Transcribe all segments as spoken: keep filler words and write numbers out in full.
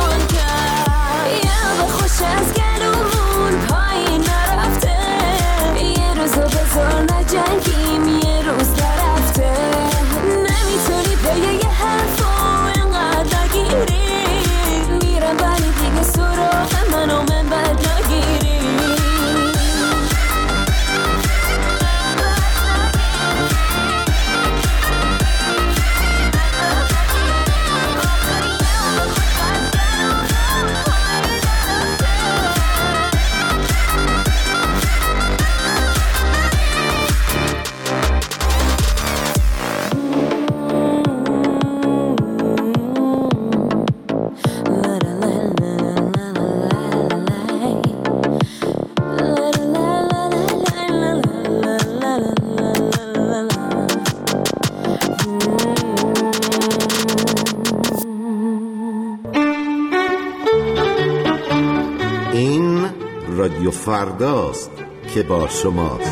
جون کرد. یه خوش از گلومون پایین نرفته، یه روزو بذار نجنگیم یه روز نرفته. نمیتونی به یه حرفو اینقدر نگیری، میرم ولی دیگه سراغ منو من بد نگیری. رادیو فرداست که با شماست.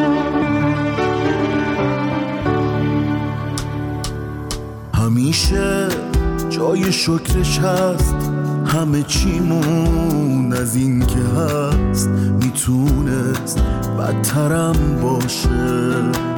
همیشه جای شکرش هست، همه چیمون از این که هست میتونست بدترم باشه.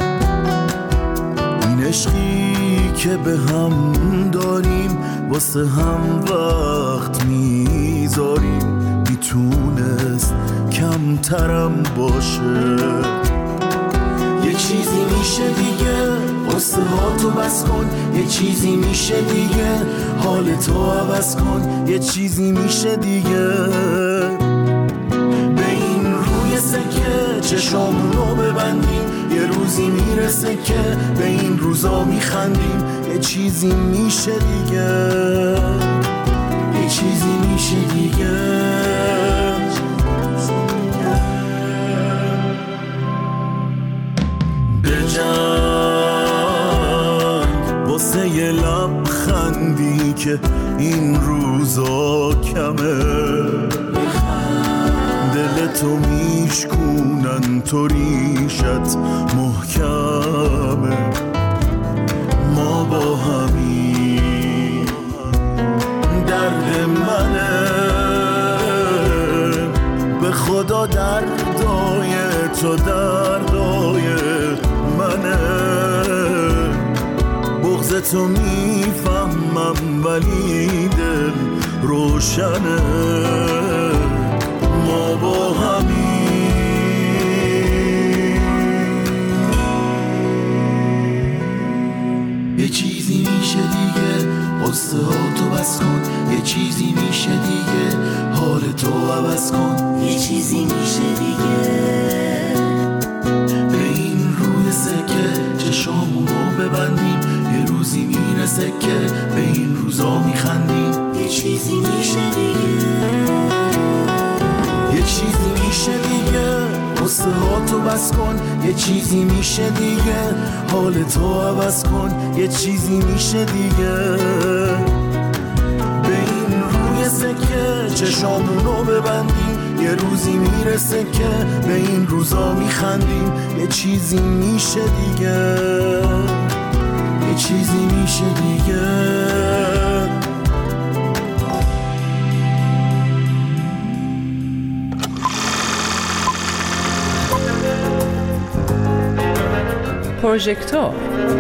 این عشقی که به هم داریم واسه هم وقت میذاریم میتونست کمترم باشه. یه چیزی میشه دیگه قصه ها تو بس کن، یه چیزی میشه دیگه حال تو عوض کن، یه چیزی میشه دیگه. به این روی سکه چشامونو ببندیم، یه روزی میرسه که به این روزا میخندیم. یه چیزی میشه دیگه، یه چیزی میشه دیگه. بجنگ واسه یه لبخندی که این روزا کمه، دلتو میشکونن تو ریشت محکمه. ما با همین درد منه، به خدا دردای تو دردای منه. بغض تو میفهمم ولی دل روشنه. ما با همین یه چیزی میشه دیگه قصه ها تو بس کن، یه چیزی میشه دیگه حال تو عوض کن، یه چیزی میشه دیگه. به این روی سکه چشامونو ببندیم، یه روزی میرسه که به این روزا میخندیم. یه چیزی میشه دیگه، یه چیزی میشه دیگه قصه ها تو بس کن، یه چیزی میشه دیگه حال تو عوض کن، یه چیزی میشه دیگه. به این روی سکه چشامونو ببندیم، یه روزی میرسه که به این روزا میخندیم. یه چیزی میشه دیگه، یه چیزی میشه دیگه. پروژکتور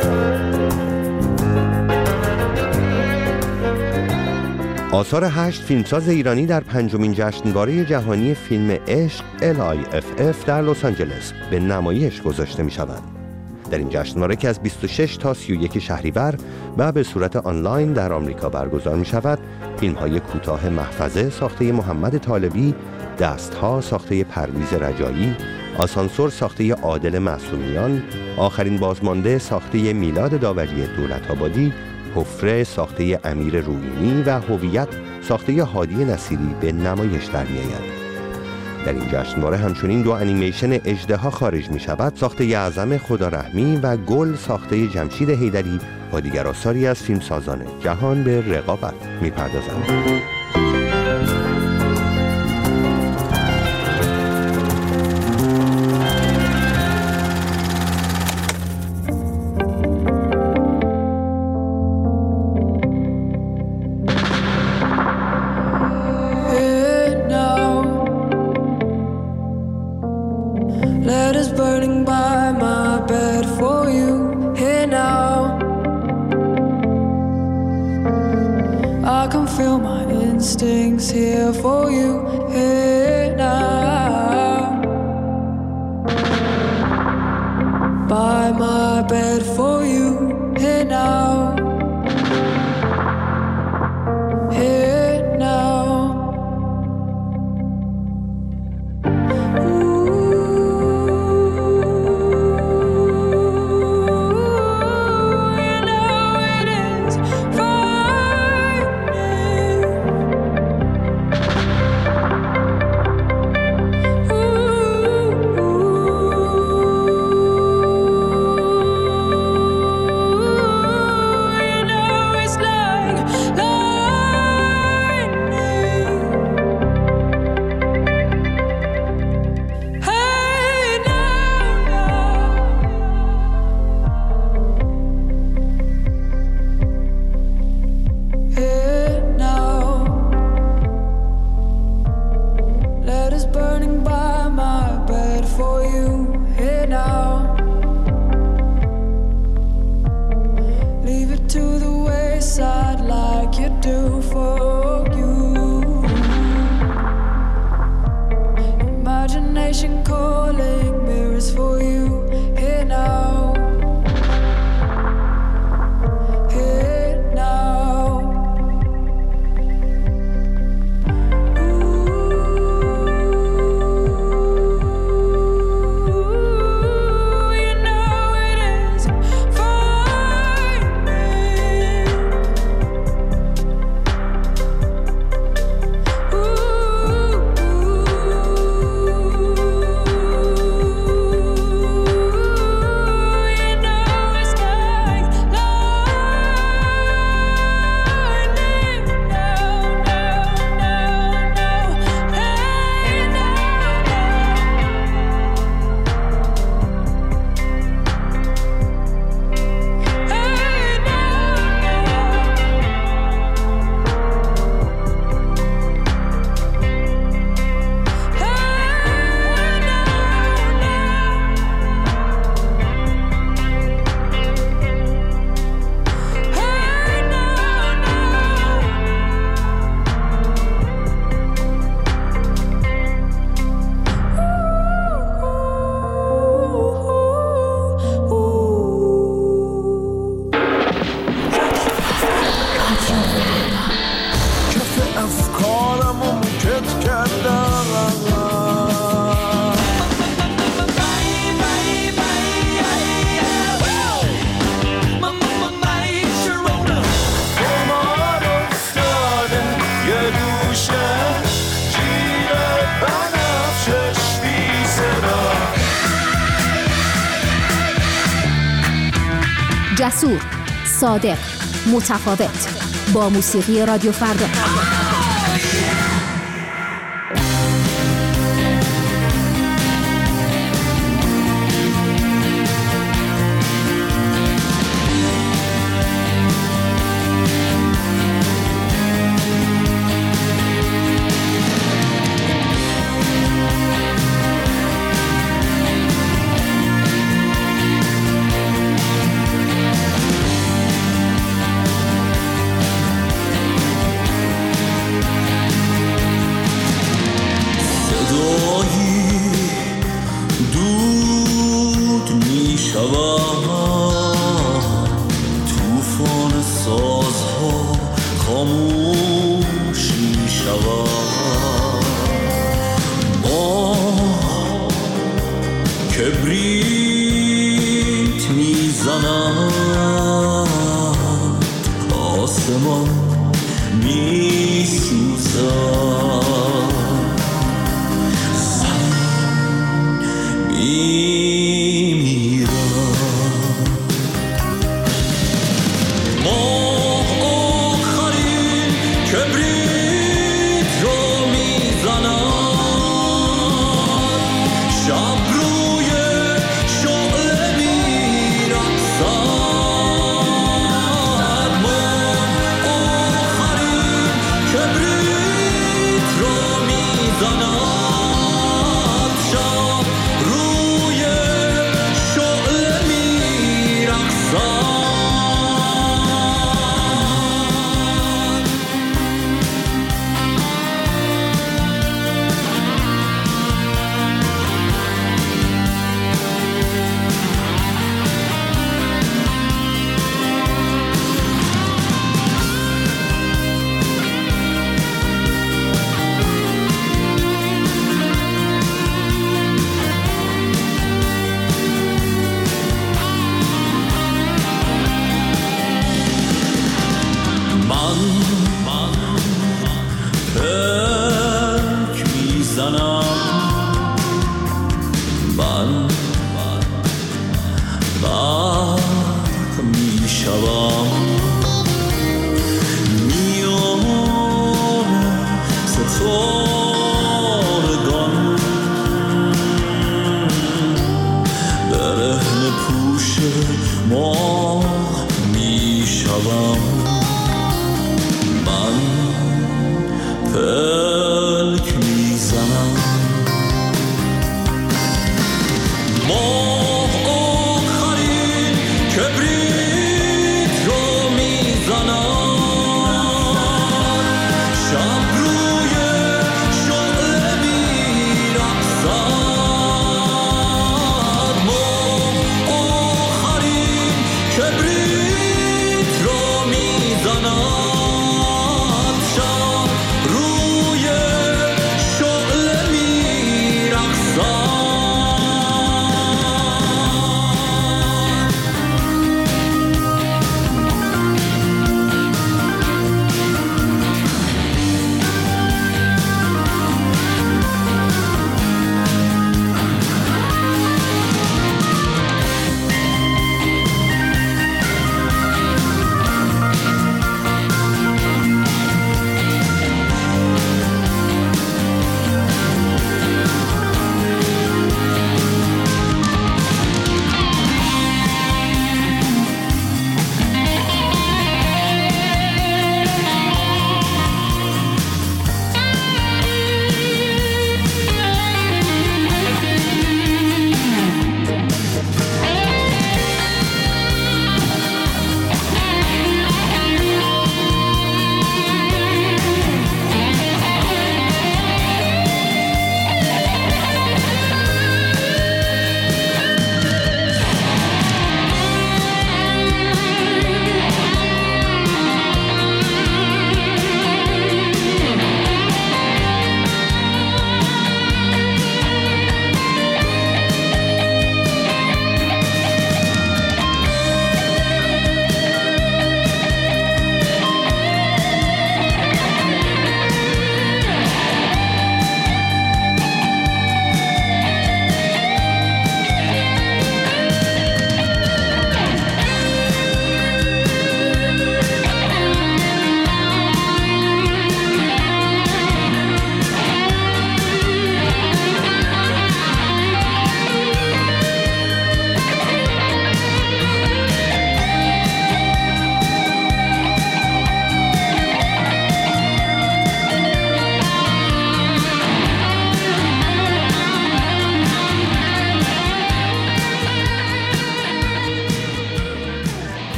آثار هشت فیلمساز ایرانی در پنجمین جشنواره جهانی فیلم عشق ال آی اف اف در لس آنجلس به نمایش گذاشته می شوند. در این جشنواره که از بیست و شش تا سی و یک شهریور و به صورت آنلاین در آمریکا برگزار می شود، فیلم های کوتاه محفظه ساخته محمد طالبی، دستها ساخته پرویز رجایی، آسانسور ساخته عادل معصومیان، آخرین بازمانده ساخته میلاد داوری دولت‌آبادی، حفره ساخته امیر رویینی و هویت ساخته هادی نصیری به نمایش در می‌آیند. در این جشنواره همچنین دو انیمیشن اژدها خارج می شود ساخته اعظم خدا رحمی و گل ساخته جمشید حیدری با دیگر آثاری از فیلمسازان جهان به رقابت می پردازند. instincts here for you, here now. By my bed for you, here now. Here now. جسور، صادق، متفاوت، با موسیقی رادیو فردا. کبریت رو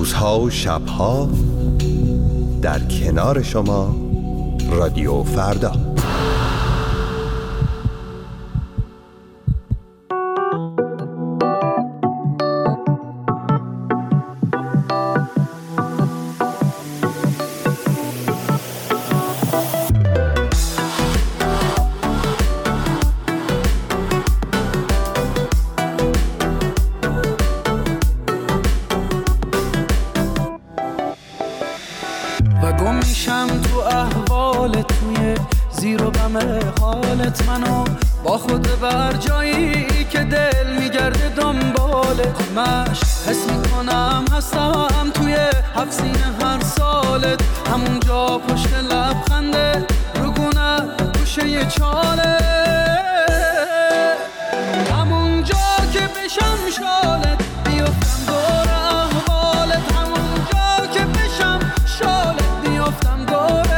روزها و شبها در کنار شما رادیو فردا. منو با خود بر جایی که دل میگرده دنبالت، همش حس میکنم هستم توی هفت سینه هر سالت، همونجا پشت لبخنده روگونه گوشه یه چاله، همونجا که بشم شالت بیفتم دور احوالت، همونجا که بشم شالت بیفتم دور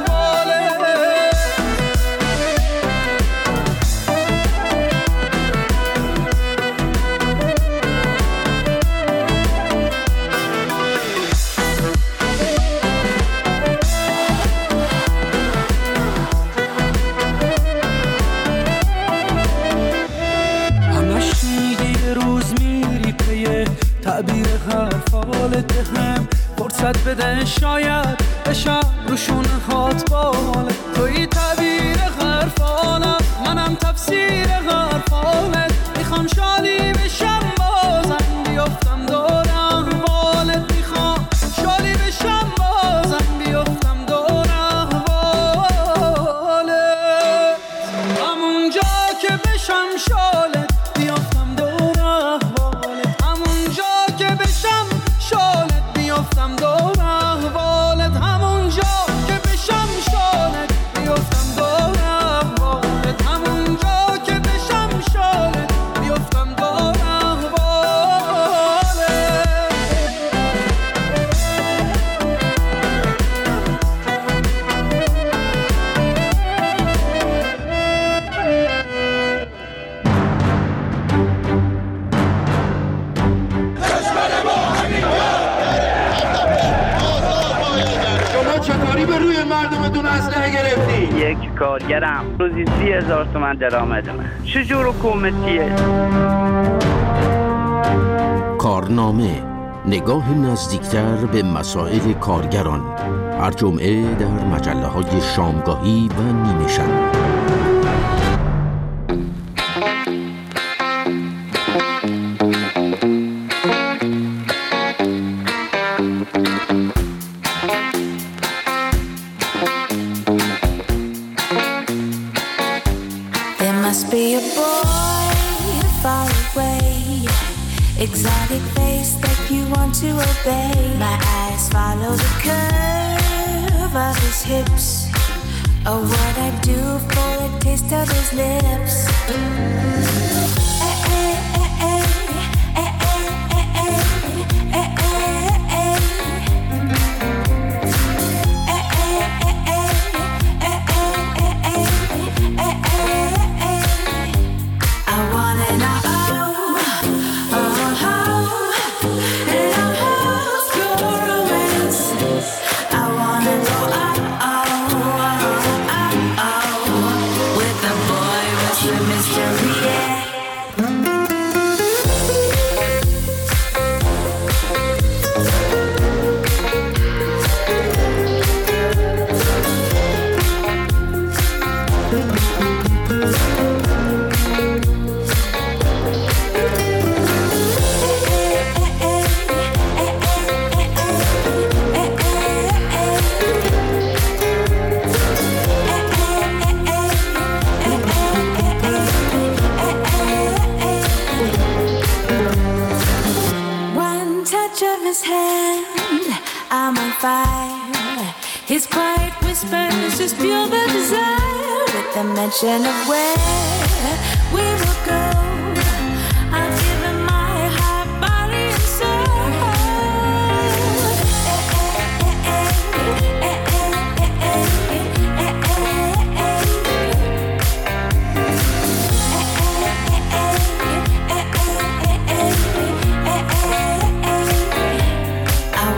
هم فرصت بده شاید بشم روشون خات بالت، توی تعبیر حرفانم منم تفسیر حرفانت، میخوام شالی بشم بازم بیفتم دور احوالت، میخوام شالی بشم بازم بیفتم دور احوالت، همونجا که بشم شالت بیفتم دور احوالت، همونجا که بشم شالت بیفتم دور احوالت، همونجا که بشم شالت بیفتم دور احوالت، همونجا که بشم شالت بیفتم دور یک کارگرم روزی سی هزار تومن درآمدمه، چجور حکومتیه؟ کارنامه، نگاه نزدیکتر به مسائل کارگران، هر جمعه در مجله های شامگاهی و نیمه شب. Exotic face that you want to obey. My eyes follow the curve of his hips. Oh, what I do for a taste of his lips. Eh, eh, eh, eh, eh, eh, eh, eh, eh, eh, eh. His hand, I'm on fire. His quiet whispers just fuel the desire. With the mention of where we will go, I've given my heart, body, and soul. I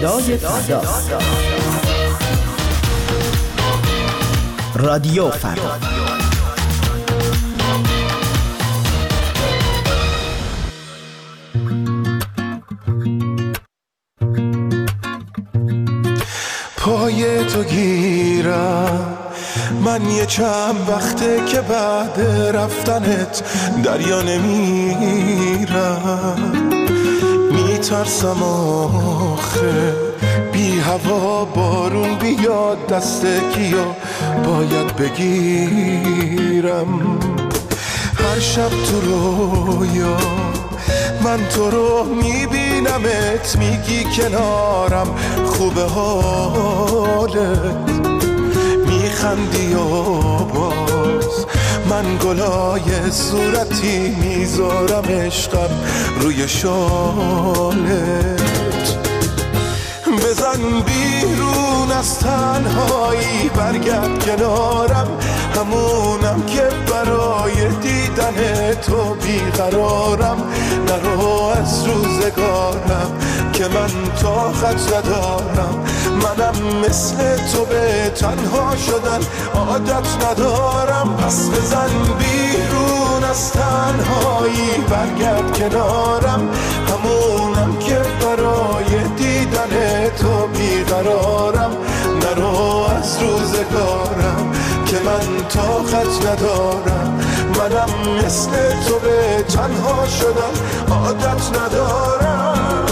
صدای فردا. رادیو فردا. پای تو گیرم من یه چند وقته که بعد رفتنت دریا نمیرم، میترسم آخه بی هوا بارون بیاد دست کیو باید بگیرم. هر شب تو رویا من تو رو میبینمت، میگی کنارم خوبه حالت، میخندی و باز من گلای صورتی میذارم عشقم روی شالت. بزن بیرون از تنهایی برگرد کنارم، همونم که برای دیدن تو بیقرارم. نرو از روزگارم که من طاقت ندارم، منم مثل تو به تنها شدن عادت ندارم. پس بزن بیرون از تنهایی برگرد کنارم، همونم که برای دیدن تو بیقرارم. نرو از روزگارم که من طاقت ندارم، منم مثل تو به تنها شدن عادت ندارم.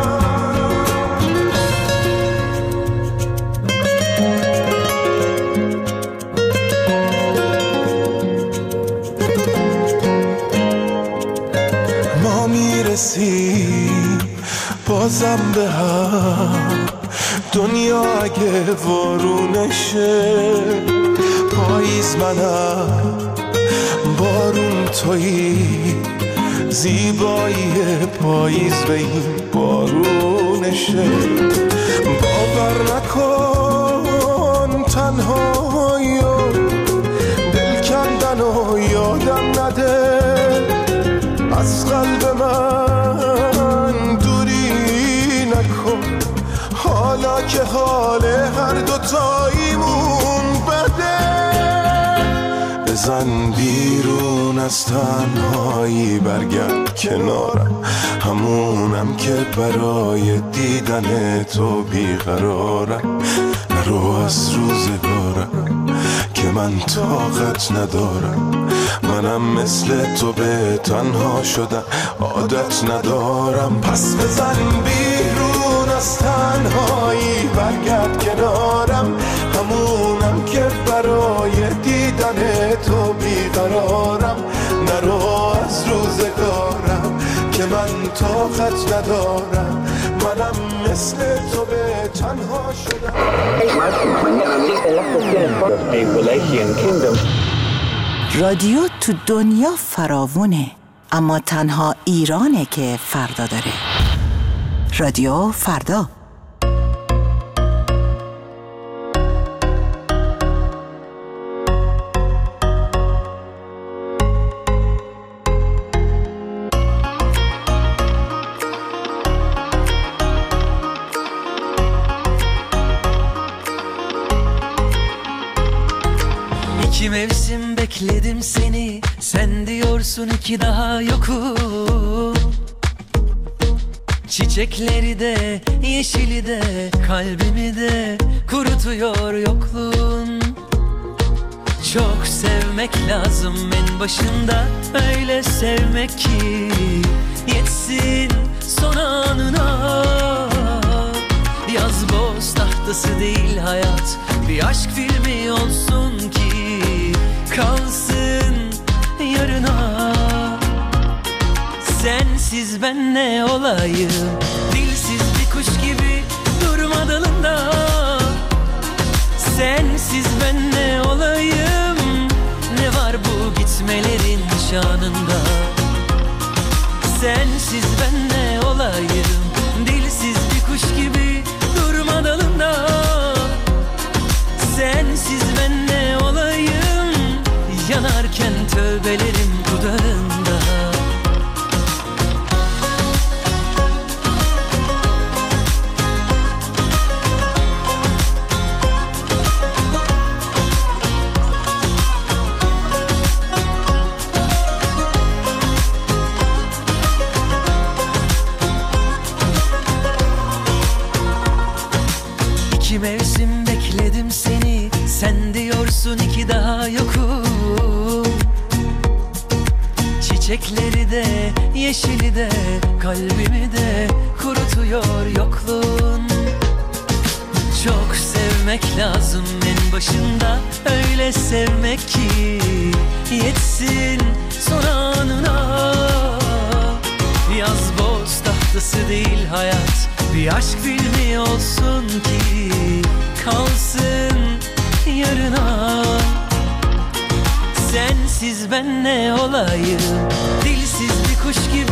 ما میرسیم بازم به هم، دنیا اگه وارونشه پاییز منم بارون تویی، زیبایی پاییز به این بارونشه. باور نکن تنهایی و دل کندن و یادم نده، از قلب من دوری نکن، حالا که حال هر دوتاییمون بده. بزن بیرون از تنهایی برگرد کنارم، همونم که برای دیدن تو بیقرارم. نرو از روزگارم که من طاقت ندارم، منم مثل تو به تنها شدن عادت ندارم. پس بزن بیرون از تنهایی برگرد کنارم، همونم که برای دیدن تو بیقرارم. نرو از روزگارم که من طاقت ندارم، منم مثل تو به تنها شدم. رادیو تو دنیا فراوونه، اما تنها ایرانه که فردا داره. رادیو فردا. İki mevsim bekledim seni, sen diyorsun ki daha yokum. Çiçekleri de, yeşili de, kalbimi de kurutuyor yokluğun. Çok sevmek lazım en başında, öyle sevmek ki yetsin son anına. Yaz boz tahtası değil hayat, bir aşk filmi olsun ki kalsın yarına. Sensiz ben ne olayım, dilsiz bir kuş gibi durma dalında. Sensiz ben ne olayım, ne var bu gitmelerin şanında. Sensiz ben ne olayım, dilsiz bir kuş gibi durma dalında. Sensiz ben ne olayım, yanarken tövbelerim dudağında. Çiçekleri de yeşili de kalbimi de kurutuyor yokluğun. Çok sevmek lazım en başında, öyle sevmek ki yetsin son anına. Yazboz tahtası değil hayat, bir aşk filmi olsun ki kalsın yarına. Sensiz ben ne olayım, dilsiz bir kuş gibi